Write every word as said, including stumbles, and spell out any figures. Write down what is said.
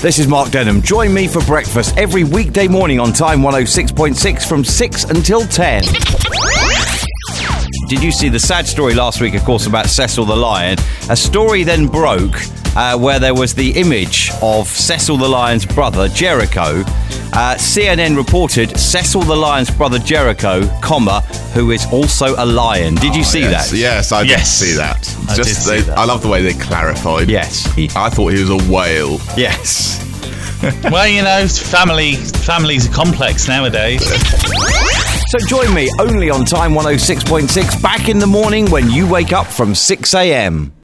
This is Mark Denham. Join me for breakfast every weekday morning on Time one oh six point six from six until ten. Did you see the sad story last week, of course, about Cecil the Lion? A story then broke uh, where there was the image of Cecil the Lion's brother, Jericho. Uh, C N N reported Cecil the Lion's brother, Jericho, comma, who is also a lion. Did you oh, see yes. that? Yes, I yes. did see that. I Just did see they, that. I love the way they clarified. Yes. He, I thought he was a whale. yes. Well, you know, family families are complex nowadays. So join me only on Time one oh six point six back in the morning when you wake up from six a.m.